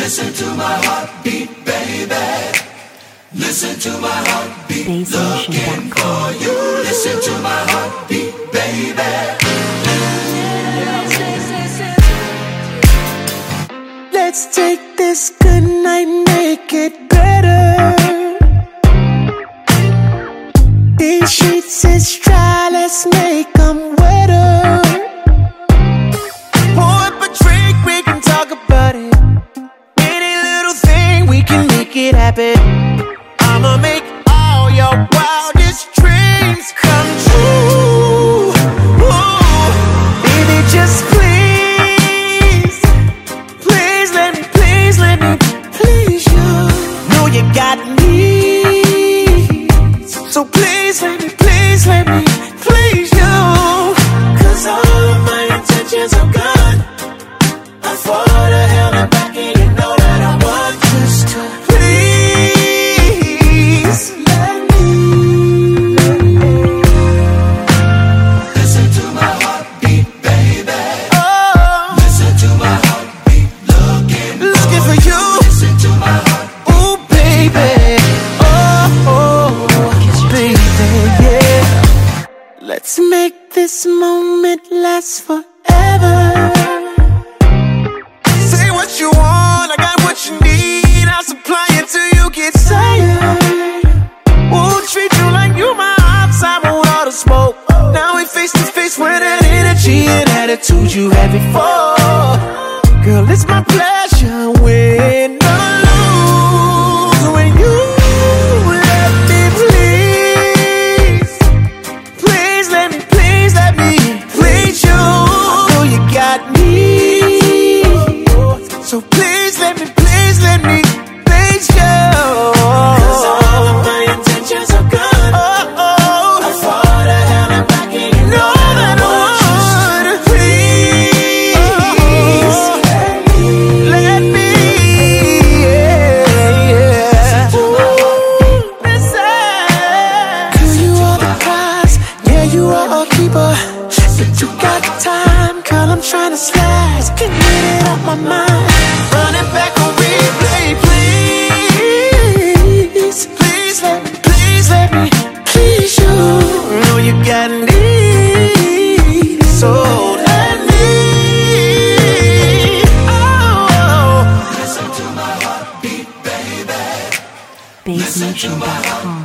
Listen to my heartbeat, baby. Listen to my heartbeat, looking for you. Listen to my heartbeat, baby. Let's take this good night, make it better. These sheets is dry, let's make them wetter. Pour up a drink, we can talk about it. Any little thing, we can make it happen. I'ma make all your wildest dreams come true. Ooh, baby, just please, please let me please you. Know you got needs, so please let me please you. 'Cause all of my intentions are good. I'm for the hell and back, and you know that I want just to please let me. Listen to my heartbeat, baby. Oh, Listen to my heartbeat, looking for you. Listen to my heartbeat. Ooh, baby. Oh, baby, yeah. Let's make this moment last forever. Say what you want, I got what you need. I'll supply it till you get tired. We'll treat you like you my ops, I want all the smoke. Now we face to face with that energy and attitude you had before. Girl, it's my pleasure, win or lose, when you let me please, please let me please you. I know you got me, so please let me please you. 'Cause all of my intentions are good. I'm for the hell and back, and you know that I want you to please let me, yeah. Listen. 'Cause you are the prize, yeah, you are a keeper. If you got time, girl, I'm trying to slide. Can get it off my mind. Run it back on replay, please. Please let me please you. Know you got needs, so let me. Oh, Listen to my heartbeat, baby. BassNation.com.